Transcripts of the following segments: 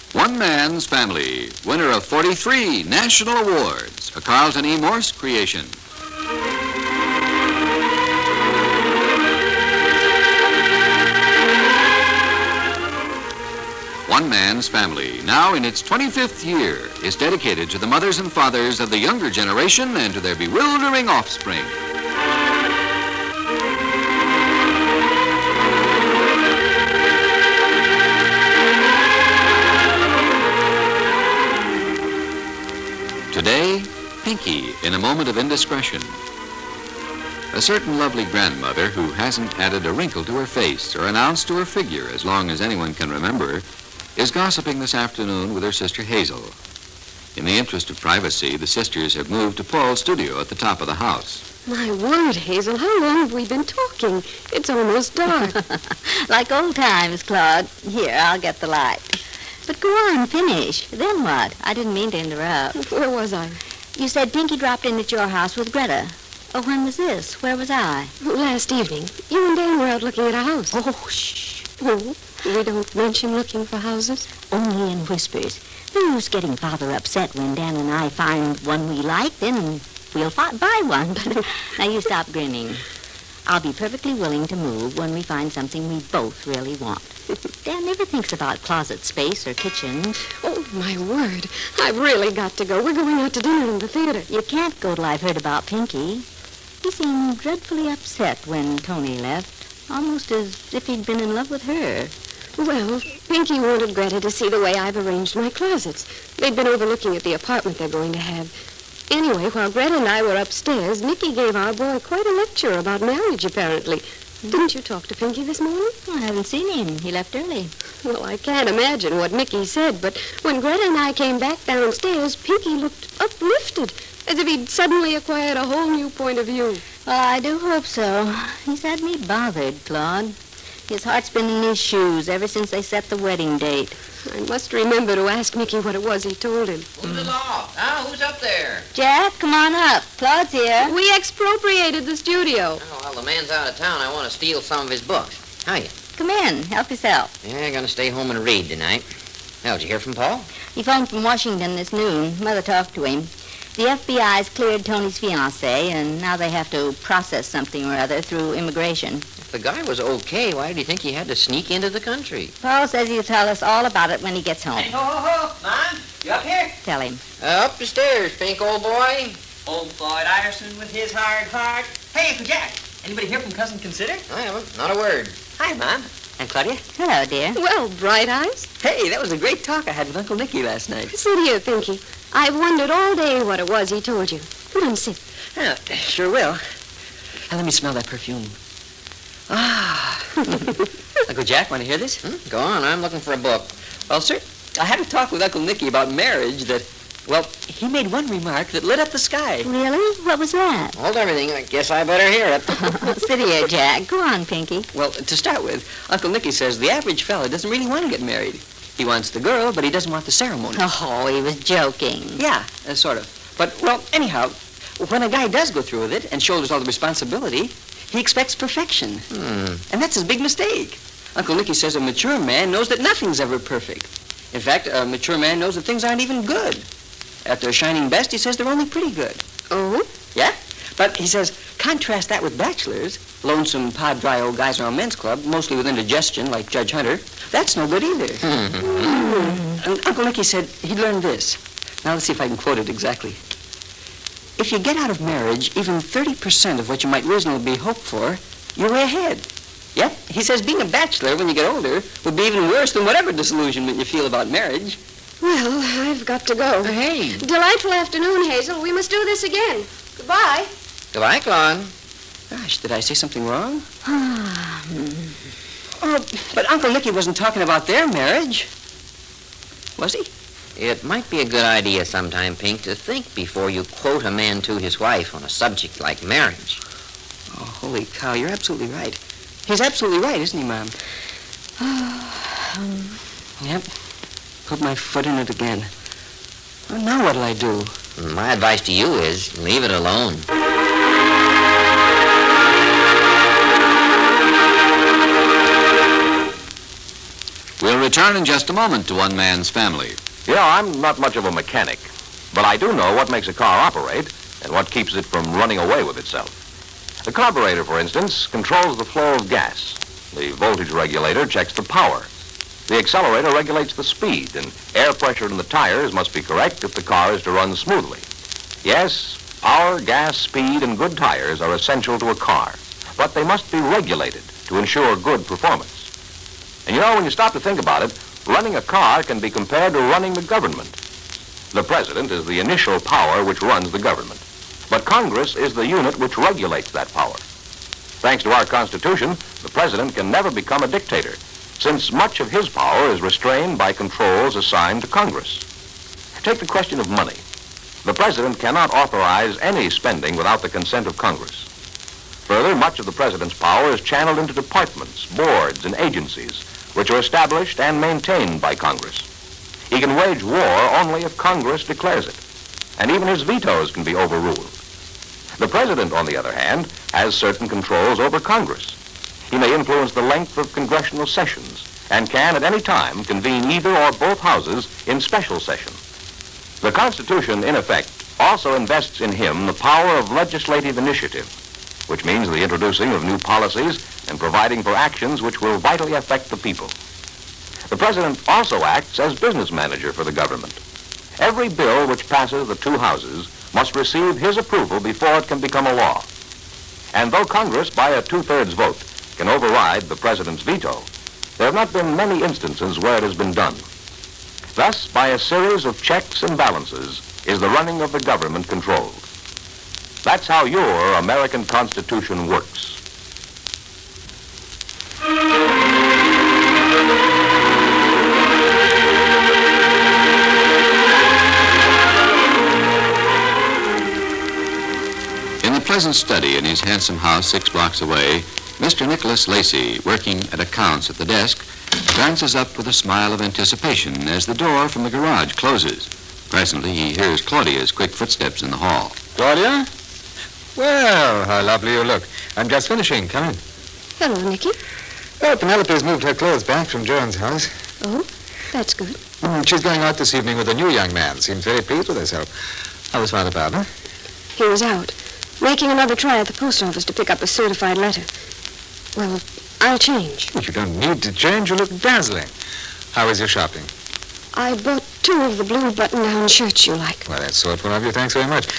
One Man's Family, winner of 43 national awards, a Carlton E. Morse creation. One Man's Family, now in its 25th year, is dedicated to the mothers and fathers of the younger generation and to their bewildering offspring. Today, Pinky in a moment of indiscretion. A certain lovely grandmother who hasn't added a wrinkle to her face or an ounce to her figure as long as anyone can remember is gossiping this afternoon with her sister Hazel. In the interest of privacy, the sisters have moved to Paul's studio at the top of the house. My word, Hazel, how long have we been talking? It's almost dark. Like old times, Claude. Here, I'll get the light. But go on, finish. Then what? I didn't mean to interrupt. Where was I? You said Pinky dropped in at your house with Greta. Oh, when was this? Where was I? Last evening. You and Dan were out looking at a house. Oh, shh. Oh, we don't mention looking for houses? Only in whispers. Who's getting Father upset when Dan and I find one we like, then we'll buy one. But now you stop grinning. I'll be perfectly willing to move when we find something we both really want. Dan never thinks about closet space or kitchen. Oh, my word. I've really got to go. We're going out to dinner in the theater. You can't go till I've heard about Pinky. He seemed dreadfully upset when Tony left, almost as if he'd been in love with her. Well, Pinky wanted Greta to see the way I've arranged my closets. They'd been overlooking at the apartment they're going to have. Anyway, while Greta and I were upstairs, Mickey gave our boy quite a lecture about marriage, apparently. Didn't you talk to Pinky this morning? I haven't seen him. He left early. Well, I can't imagine what Mickey said, but when Greta and I came back downstairs, Pinky looked uplifted, as if he'd suddenly acquired a whole new point of view. Well, I do hope so. He's had me bothered, Claude. His heart's been in his shoes ever since they set the wedding date. I must remember to ask Mickey what it was he told him. Who's aloft? Who's up there? Jack, come on up. Claude's here. We expropriated the studio. Oh, well, the man's out of town. I want to steal some of his books. Hiya. Come in. Help yourself. Yeah, I'm going to stay home and read tonight. Well, did you hear from Paul? He phoned from Washington this noon. Mother talked to him. The FBI's cleared Tony's fiancée, and now they have to process something or other through immigration. If the guy was okay, why did he think he had to sneak into the country? Paul says he'll tell us all about it when he gets home. Hey, ho. Mom, you up here? Tell him. Up the stairs, Pink, old boy. Old Floyd Iverson with his hard heart. Hey, Uncle Jack, anybody here from Cousin Consider? I haven't. Not a word. Hi, Mom. And Claudia? Hello, dear. Well, Bright Eyes. Hey, that was a great talk I had with Uncle Nicky last night. Sit here, Pinky. I've wondered all day what it was he told you. Come on, sit. Oh, sure will. Now, let me smell that perfume. Ah. Uncle Jack, want to hear this? Go on. I'm looking for a book. Well, sir, I had a talk with Uncle Nicky about marriage that, well, he made one remark that lit up the sky. Really? What was that? Hold everything. I guess I better hear it. Sit here, Jack. Go on, Pinky. Well, to start with, Uncle Nicky says the average fella doesn't really want to get married. He wants the girl, but he doesn't want the ceremony. Oh, he was joking. Yeah, sort of. But, well, anyhow, when a guy does go through with it and shoulders all the responsibility, he expects perfection. And that's his big mistake. Uncle Nicky says a mature man knows that nothing's ever perfect. In fact, a mature man knows that things aren't even good. At their shining best, he says they're only pretty good. Oh? Yeah? But he says, contrast that with bachelors, lonesome, pod dry old guys in our men's club, mostly with indigestion, like Judge Hunter. That's no good either. And Uncle Nicky said he learned this. Now, let's see if I can quote it exactly. If you get out of marriage even 30% of what you might reasonably hope for, you're way ahead. Yep, he says being a bachelor when you get older would be even worse than whatever disillusionment you feel about marriage. Well, I've got to go. Hey. Delightful afternoon, Hazel. We must do this again. Goodbye. Goodbye, Claude. Gosh, did I say something wrong? Oh, but Uncle Nicky wasn't talking about their marriage. Was he? It might be a good idea sometime, Pink, to think before you quote a man to his wife on a subject like marriage. Oh, holy cow, you're absolutely right. He's absolutely right, isn't he, Mom? Yep. Put my foot in it again. Well, now what'll I do? My advice to you is leave it alone. We'll return in just a moment to One Man's Family. Yeah, I'm not much of a mechanic, but I do know what makes a car operate and what keeps it from running away with itself. The carburetor, for instance, controls the flow of gas. The voltage regulator checks the power. The accelerator regulates the speed, and air pressure in the tires must be correct if the car is to run smoothly. Yes, power, gas, speed, and good tires are essential to a car, but they must be regulated to ensure good performance. And you know, when you stop to think about it, running a car can be compared to running the government. The president is the initial power which runs the government, but Congress is the unit which regulates that power. Thanks to our Constitution, the president can never become a dictator, since much of his power is restrained by controls assigned to Congress. Take the question of money. The president cannot authorize any spending without the consent of Congress. Further, much of the president's power is channeled into departments, boards, and agencies, which are established and maintained by Congress. He can wage war only if Congress declares it, and even his vetoes can be overruled. The president, on the other hand, has certain controls over Congress. He may influence the length of congressional sessions and can at any time convene either or both houses in special session. The Constitution, in effect, also invests in him the power of legislative initiative, which means the introducing of new policies and providing for actions which will vitally affect the people. The president also acts as business manager for the government. Every bill which passes the two houses must receive his approval before it can become a law. And though Congress, by a 2/3 vote, can override the president's veto, there have not been many instances where it has been done. Thus, by a series of checks and balances, is the running of the government controlled. That's how your American Constitution works. In the pleasant study in his handsome house 6 blocks away, Mr. Nicholas Lacey, working at accounts at the desk, glances up with a smile of anticipation as the door from the garage closes. Presently, he hears Claudia's quick footsteps in the hall. Claudia? Well, how lovely you look. I'm just finishing. Come in. Hello, Nicky. Oh, Penelope's moved her clothes back from Joan's house. Oh, that's good. She's going out this evening with a new young man. Seems very pleased with herself. How was Father Barber? He was out, making another try at the post office to pick up a certified letter. Well, I'll change. You don't need to change. You look dazzling. How is your shopping? I bought 2 of the blue button-down shirts you like. Well, that's thoughtful of you. Thanks very much.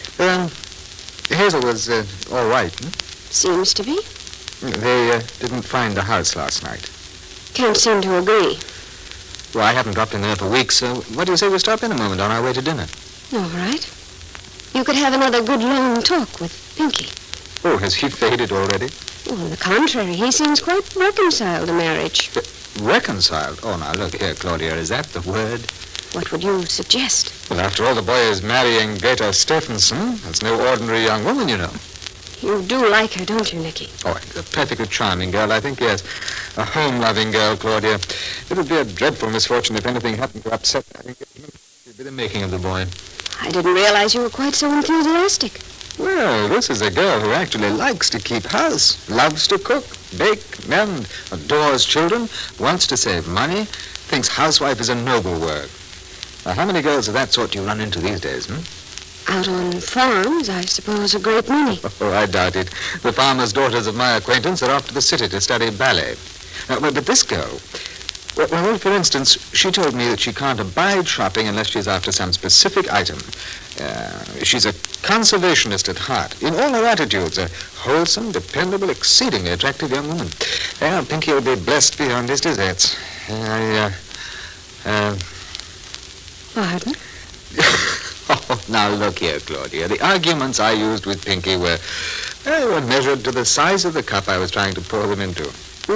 Hazel was all right. Seems to be. They didn't find the house last night. Can't seem to agree. Well, I haven't dropped in there for weeks, so what do you say we stop in a moment on our way to dinner? All right. You could have another good long talk with Pinky. Oh, has he faded already? Well, on the contrary, he seems quite reconciled to marriage. Reconciled? Oh, now, look here, Claudia, is that the word? What would you suggest? Well, after all, the boy is marrying Greta Stephenson. That's no ordinary young woman, you know. You do like her, don't you, Nicky? Oh, a perfectly charming girl, I think, yes. A home-loving girl, Claudia. It would be a dreadful misfortune if anything happened to upset that engagement. It would be the making of the boy. I didn't realize you were quite so enthusiastic. Well, this is a girl who actually likes to keep house, loves to cook, bake, mend, adores children, wants to save money, thinks housewife is a noble work. Now, how many girls of that sort do you run into these days, Out on farms, I suppose, a great many. Oh, I doubt it. The farmers' daughters of my acquaintance are off to the city to study ballet. But this girl, well, for instance, she told me that she can't abide shopping unless she's after some specific item. She's a conservationist at heart. In all her attitudes, a wholesome, dependable, exceedingly attractive young woman. I think he'll be blessed beyond his deserts. Pardon? Oh, now look here, Claudia. The arguments I used with Pinky were measured to the size of the cup I was trying to pour them into.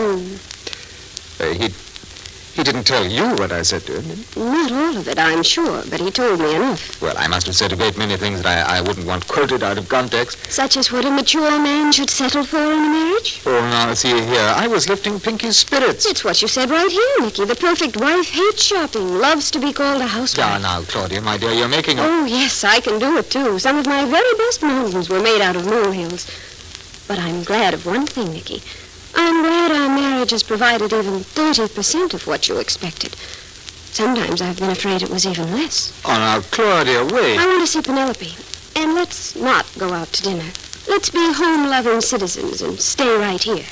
He didn't tell you what I said to him, did he? Not all of it, I'm sure, but he told me enough. Well, I must have said a great many things that I wouldn't want quoted out of context. Such as what a mature man should settle for in a marriage? Oh, now, see here. I was lifting Pinky's spirits. It's what you said right here, Nicky. The perfect wife hates shopping, loves to be called a housewife. Yeah, now, Claudia, my dear, you're making a... Oh, yes, I can do it, too. Some of my very best mountains were made out of molehills. But I'm glad of one thing, Nicky. I'm glad I married had just provided even 30% of what you expected. Sometimes I've been afraid it was even less. Oh, now, Claudia, wait. I want to see Penelope. And let's not go out to dinner. Let's be home-loving citizens and stay right here.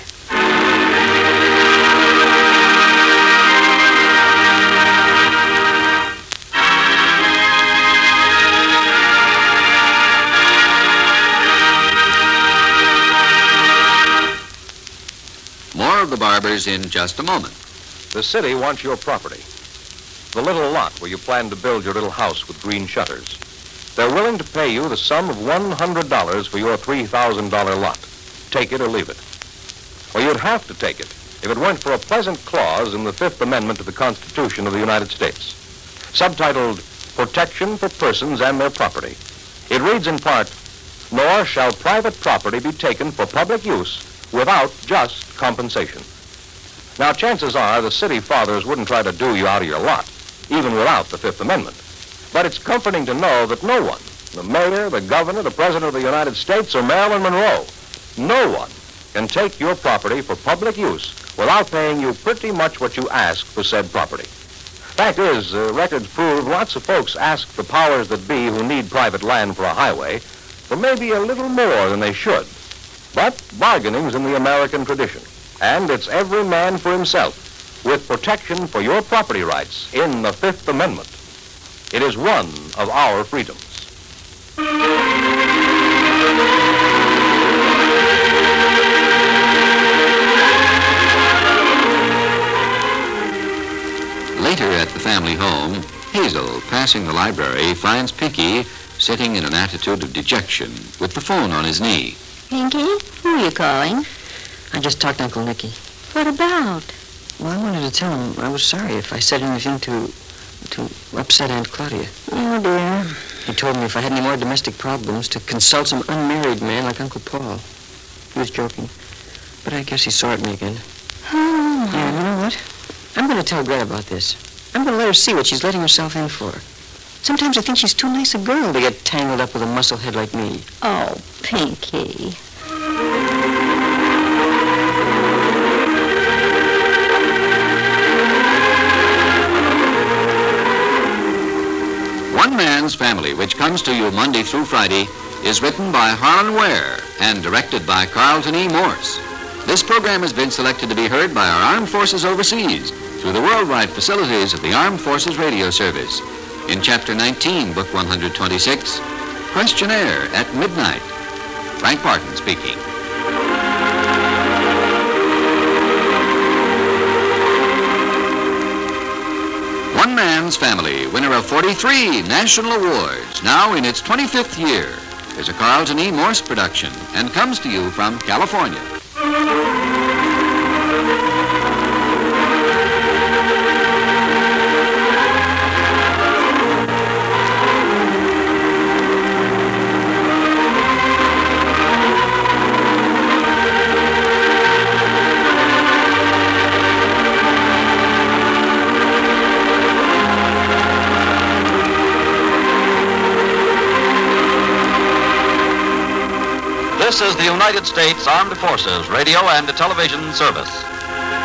More of the Barbers in just a moment. The city wants your property. The little lot where you plan to build your little house with green shutters. They're willing to pay you the sum of $100 for your $3,000 lot. Take it or leave it. Well, you'd have to take it if it weren't for a pleasant clause in the Fifth Amendment to the Constitution of the United States, subtitled Protection for Persons and Their Property. It reads in part, "Nor shall private property be taken for public use without just compensation." Now, chances are the city fathers wouldn't try to do you out of your lot, even without the Fifth Amendment. But it's comforting to know that no one, the mayor, the governor, the president of the United States, or Marilyn Monroe, no one can take your property for public use without paying you pretty much what you ask for said property. Fact is, records prove lots of folks ask the powers that be who need private land for a highway for maybe a little more than they should. But bargaining's in the American tradition, and it's every man for himself, with protection for your property rights in the Fifth Amendment. It is one of our freedoms. Later at the family home, Hazel, passing the library, finds Pinky sitting in an attitude of dejection with the phone on his knee. Pinky, who are you calling? I just talked to Uncle Nicky. What about? Well, I wanted to tell him I was sorry if I said anything to upset Aunt Claudia. Oh, dear. He told me if I had any more domestic problems to consult some unmarried man like Uncle Paul. He was joking, but I guess he saw at me again. Oh. Yeah, you know what? I'm going to tell Greta about this. I'm going to let her see what she's letting herself in for. Sometimes I think she's too nice a girl to get tangled up with a musclehead like me. Oh, Pinky. One Man's Family, which comes to you Monday through Friday, is written by Harlan Ware and directed by Carlton E. Morse. This program has been selected to be heard by our armed forces overseas through the worldwide facilities of the Armed Forces Radio Service. In Chapter 19, Book 126, Questionnaire at Midnight. Frank Barton speaking. One Man's Family, winner of 43 national awards, now in its 25th year, is a Carlton E. Morse production and comes to you from California. This is the United States Armed Forces Radio and Television Service.